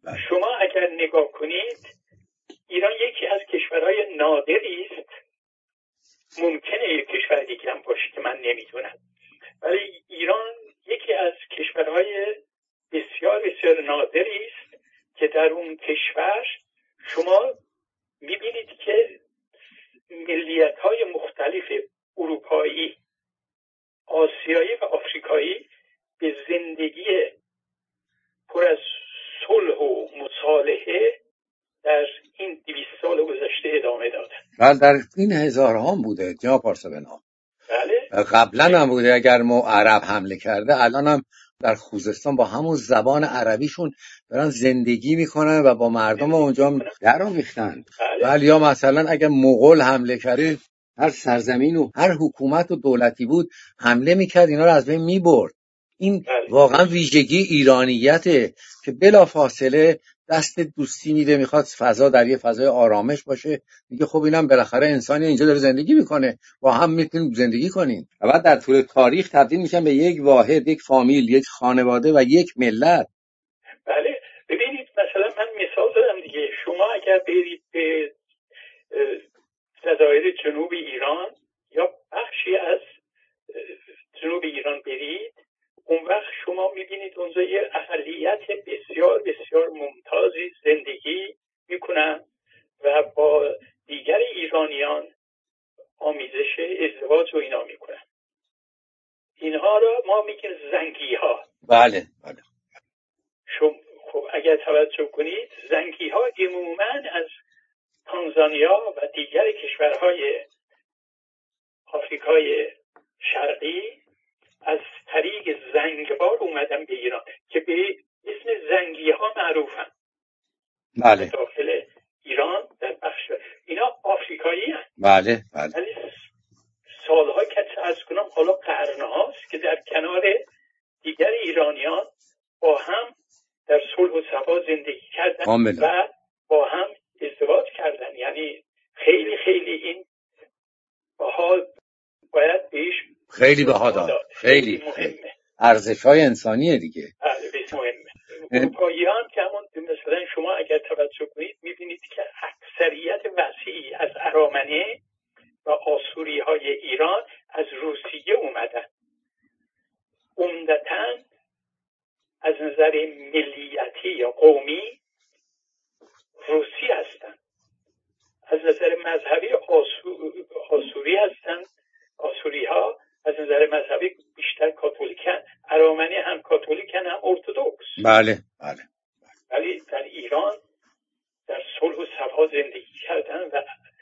شما اگر نگاه کنید ایران یکی از کشورهای نادری است، ممکنه یک کشور دیگه هم باشه که من نمیدونم، ولی ایران یکی از کشورهای بسیار بسیار نادری است که در اون کشور شما میبینید که ملیت‌های مختلف اروپایی، آسیایی و آفریقایی به زندگی پر از صلح و مصالحه در این 200 سال گذشته ادامه دادن. بله در این هزارها هم بوده جناب پارسابنا. بله قبلا هم بوده، اگر عرب حمله کرده الان هم در خوزستان با همون زبان عربیشون دارن زندگی میکنن و با مردم اونجا در آمیختن. ولی یا مثلا اگر مغول حمله کرده هر سرزمین و هر حکومت و دولتی بود حمله میکرد اینا رو از بین میبرد. این واقعا ویژگی ایرانیته که بلافاصله دست دوستی میده، میخواد فضا در یه فضای آرامش باشه، میگه خب اینم بالاخره انسانی اینجا داره زندگی میکنه، با هم میتونیم زندگی کنیم و بعد در طول تاریخ تبدیل میشن به یک واحد، یک فامیل، یک خانواده و یک ملت. بله ببینید مثلا من مثال دارم دیگه، شما اگر برید به جزایر جنوب ایران یا بخشی از جنوب ایران برید، اون وقت شما میبینید اونجا یه اقلیت بسیار بسیار ممتازی زندگی میکنن و با دیگر ایرانیان آمیزش ازدواج و اینا میکنن. اینها را ما میگیم زنگی ها. بله بله. خب اگر توجه کنید زنگی ها عموماً از تانزانیا و دیگر کشورهای آفریقای شرقی از طریق زنگبار اومدن به ایران که به اسم زنگی ها معروفن. بله. داخل ایران در بخش اینا آفریقایی هستند. بله بله. ولی سالها که از کنم حالا قرنهاست که در کنار دیگر ایرانیان با هم در صلح و صفا زندگی کردن و با هم ازدواج کردن. یعنی خیلی خیلی این باید بهش خیلی بها داد. خیلی مهمه. ارزش‌های انسانیه دیگه. بسیار مهمه. اروپاییان که همون مثلا شما اگر توجه کنید میبینید که اکثریت وسیعی از ارامنه و آسوری‌های ایران از روسیه اومدن. عمدتاً از نظر ملیتی یا قومی روسی هستن، از نظر مذهبی آسوری هستن. آسوری ها از نظر مذهبی بیشتر کاتولیکن، ارامنه هم کاتولیکن هم ارتدوکس. بله بله. ولی در ایران در صلح و صفا زندگی کردن و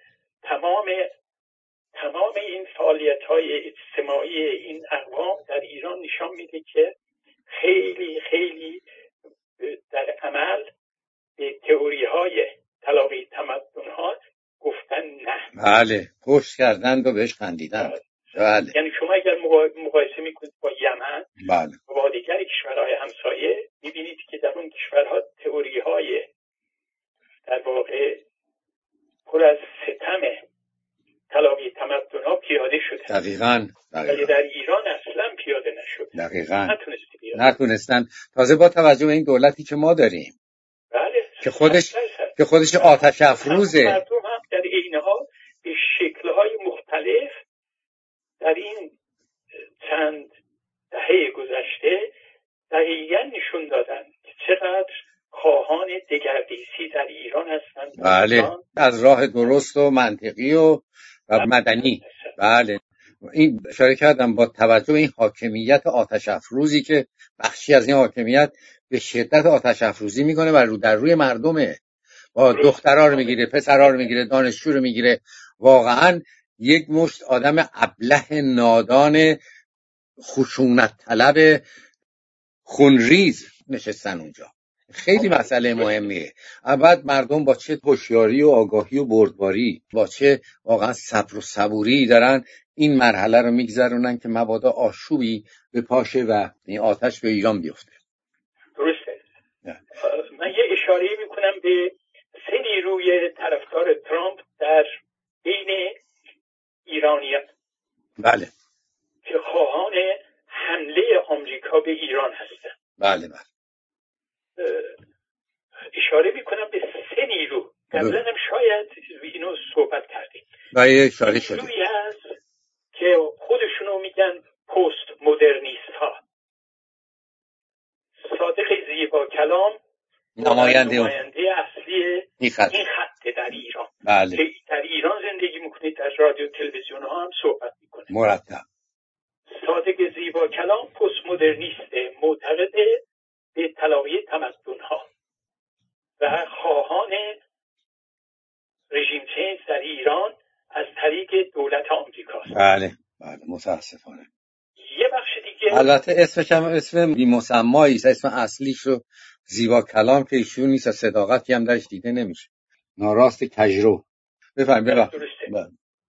تمام این فعالیت‌های اجتماعی این اقوام در ایران نشان میده که خیلی خیلی در عمل به تئوری‌های تلاقی تمدن‌ها گفتن نه. بله پشت کردند و بهش خندیدند. بله. یعنی شما اگر مقایسه میکنید با یمن بله. و با دیگر کشورهای همسایه میبینید که در اون کشورها تئوری‌های در واقع پر از ستم تلاقی تمدن‌ها پیاده شده. دقیقاً. ولی در ایران اصلا پیاده نشد. دقیقاً. نتونستن. تازه با توجه به این دولتی که ما داریم. بله. که خودش آتش افروزه. مردم هم در این حال به شکل‌های مختلف در این چند دهه گذشته دقیقاً نشون دادن که چقدر خواهان دگردیسی در ایران هستند. بله. از راه درست و منطقی و مدنی. بله. این اشاره کردم با توجه به این حاکمیت آتش افروزی که بخشی از این حاکمیت به شدت آتش افروزی میکنه و در روی مردمه، با دخترها رو میگیره، پسرها رو میگیره، دانشجو رو میگیره. واقعا یک مشت آدم ابله نادان خشونت طلب خونریز نشستن اونجا. خیلی مسئله مهمیه. بعد مردم با چه هوشیاری و آگاهی و بردباری، با چه واقعا صبر و صبوری دارن این مرحله رو میگذرونن که مبادا آشوبی به پاشه و این آتش به ایران بیفته. درسته. من یه اشاره میکنم به سه نیروی طرفدار ترامپ در بین ایرانیان. بله. که خواهان حمله آمریکا به ایران هستند. بله بله. اشاره میکنم به 3 نیرو. قبلا هم شاید اینو صحبت کردیم. نیرویی هست که خودشونو میگن پست مدرنیست ها. صادق زیبا کلام نماینده اصلی این خط در ایران. بله. که در ایران زندگی میکنه، در رادیو تلویزیون ها هم صحبت میکنه. مرتب. صادق زیبا کلام پست مدرنیست، معتقد به تلاقی تمدن ها و خواهان رژیم چنج در ایران از طریق دولت آمریکاست. بله بله متاسفانه. یه بخش دیگه البته اسمش هم اسم بی‌مسمایی است، اسم اصلیشو زیبا کلام که ایشون نیست، صداقتی هم درش دیده نمیشه. ناراست کجرو. بفرمایید. درسته.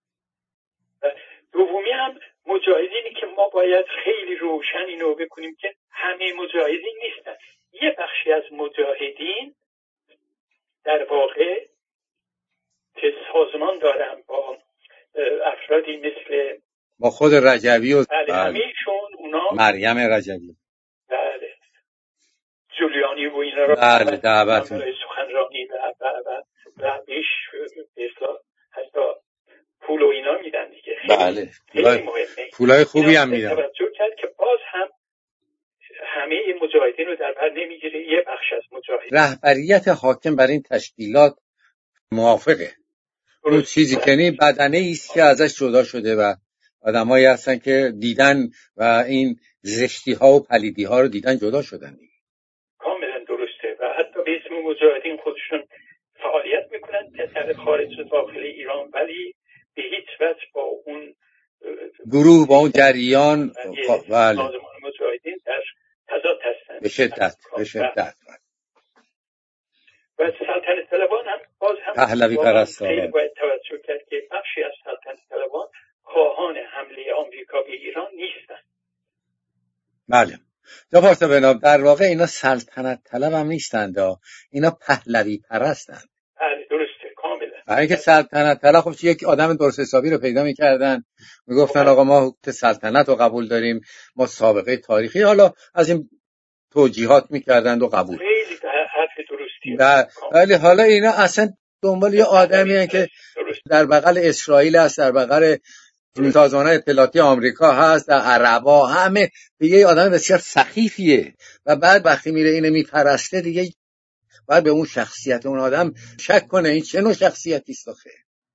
دومی هم مجاهدینی که ما باید خیلی روشن اینو بکنیم که همه مجاهدین نیستن. یه بخشی از مجاهدین در واقع که سازمان دارن با افرادی مثل با خود رجوی و همیشون اونا مریم رجوی، بله، جولیانی و اینا رو بله دعوت سخنرانی و بیش حتی پول و اینا میدن دیگه. بله خیلی مهمه. پولای خوبی هم میدن. توجه کرد که باز هم همه مجاهدین رو در بر نمیگیره، یه بخش از مجاهدین. رهبریت حاکم بر این تشکیلات موافقه. اون چیزی که نی بدنه ایست که ازش جدا شده و آدمایی هستن که دیدن و این زشتی ها و پلیدی ها رو دیدن جدا شدن. کاملا درسته و حتی به اسم مجاهدین خودشون فعالیت میکنن در خارج و داخل ایران، ولی به هیچ وجه با اون گروه با اون جریان بله مجاهدین در تضاد هستن به شدت و سلطنت طلبان هم باز هم پهلوی پرستان باید توجه کرد که بخشی از سلطنت طلبان خواهان حمله آمریکا به ایران نیستن. بله دو پارتا بناب در واقع اینا سلطنت طلب هم نیستند، اینا پهلوی پرستند. بله درسته کاملا. برای اینکه سلطنت طلب خب یک آدم درست حسابی رو پیدا می‌کردن، میگفتن آقا ما حکم سلطنت رو قبول داریم، ما سابقه تاریخی، حالا از این توجیهات می‌کردند و قبول. خیلی حرف درستیه. ولی حالا اینا اصلا دنبال یه آدمیه که در بغل اسرائیل است، در بغل سازمان اطلاعاتی آمریکا هست، در عربا، همه به یه آدم بسیار سخیفیه و بعد وقتی میره اینو میپرسته دیگه باید به اون شخصیت اون آدم شک کنه این چه نوع شخصیتی است آخه.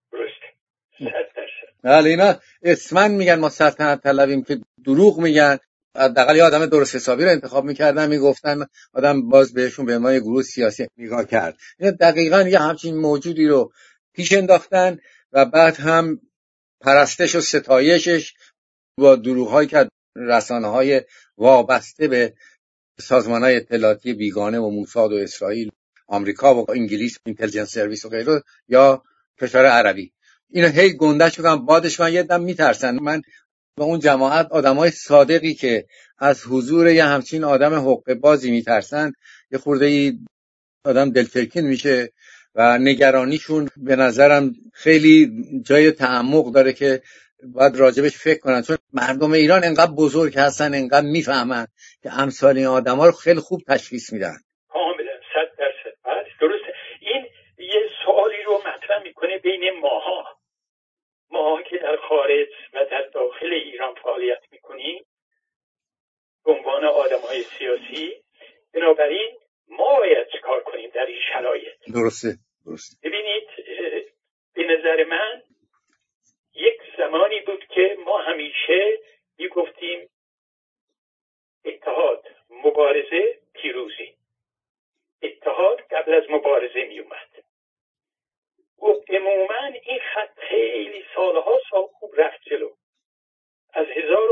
بله اینا اسمن میگن ما سلطنت طلبیم که دروغ میگن. حداقل یه آدم درست حسابی رو انتخاب میکردن، میگفتن آدم باز بهشون به ما یه گروه سیاسی نگاه کرد. اینا دقیقاً یه همچین موجودی رو پیش انداختن و بعد هم پرستش و ستایشش با دروغ‌هایی که رسانه‌های وابسته به سازمان‌های اطلاعاتی بیگانه و موساد و اسرائیل، آمریکا و انگلیس، اینتلیجنس سرویس و غیره یا کشور عربی اینا هی گندش می‌کنن، بادش من یه دم میترسن. من به اون جماعت آدمای صادقی که از حضور یه همچین آدم حقه بازی میترسن یه خورده آدم دلترکین میشه و نگرانیشون به نظرم خیلی جای تعمق داره که باید راجبش فکر کنن، چون مردم ایران انقدر بزرگ هستن، انقدر میفهمن که امثال این آدما رو خیلی خوب تشخیص میدن. کاملا 100% درسته. این یه سوالی رو مطرح میکنه بین ماها که در خارج و در داخل ایران فعالیت میکنیم به عنوان آدم‌های سیاسی. بنابراین ما باید چیکار کنیم در این شرایط؟ درسته. ببینید به نظر من یک زمانی بود که ما همیشه میگفتیم اتحاد، مبارزه، پیروزی. اتحاد قبل از مبارزه میومد. و عموما این خط خیلی سالها خوب رفت جلو. از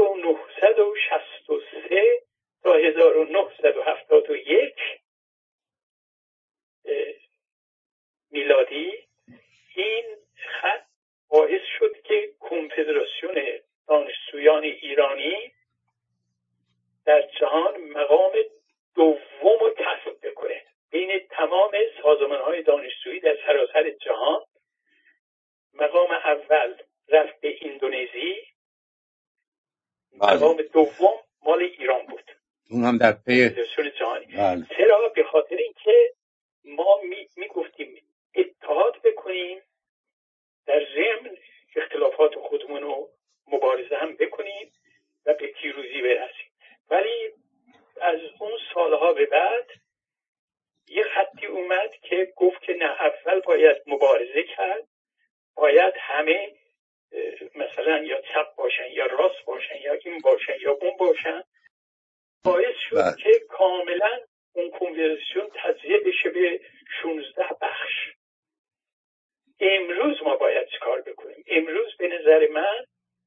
1963 تا 1971 میلادی این خط باعث شد که کنفدراسیون دانشجویان ایرانی در جهان مقام دوم رو کسب بکنه. بین تمام سازمان‌های دانشجویی در سراسر جهان مقام اول رفت به اندونزی، مقام دوم مال ایران بود. اون هم در پی کنفدراسیون جهانی. بله. چرا؟ به خاطر اینکه ما می گفتیم اتحاد بکنیم، در ضمن اختلافات خودمون رو مبارزه هم بکنیم و به پیروزی برسیم. ولی از اون سالها به بعد یه خطی اومد که گفت که نه، اول باید مبارزه کرد، باید همه مثلا یا چپ باشن یا راست باشن یا این باشن یا اون باشن. باعث شد که کاملا اون کنورسیون تجزیه بشه به 16 بخش. امروز ما باید چیکار بکنیم؟ امروز به نظر من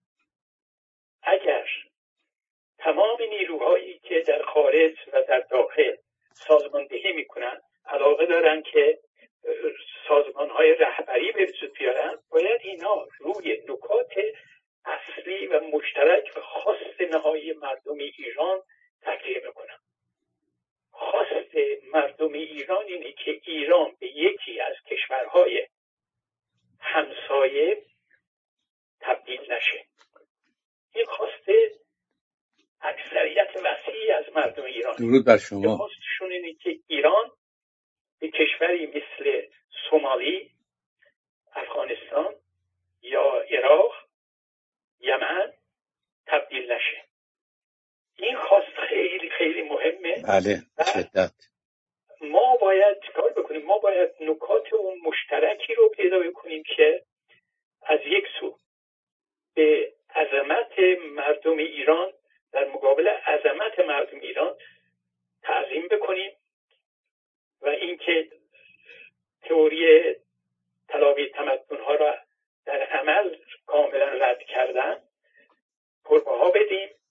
اگر تمام نیروهایی که در خارج و در داخل سازماندهی میکنن علاقه دارن که سازمانهای رهبری به وجود بیارن، باید اینا روی نکات اصلی و مشترک و خاص نهایی مردم ایران تاکید بکنن. خواست مردم ایران اینه که ایران به یکی از کشورهای همسایه تبدیل نشه. این خواست اکثریت وسیعی از مردم ایران. درود بر شما. خواستشون اینه که ایران به کشوری مثل سومالی، افغانستان یا عراق، یمن تبدیل نشه. این خواست خیلی خیلی مهمه. بله، شدت. ما باید کار بکنیم، ما باید نکات اون مشترکی رو پیدا کنیم که از یک سو به عظمت مردم ایران، در مقابل عظمت مردم ایران تعظیم بکنیم و اینکه تئوری تلاقی تمدن‌ها را در عمل کاملا رد کردن پربها بدیم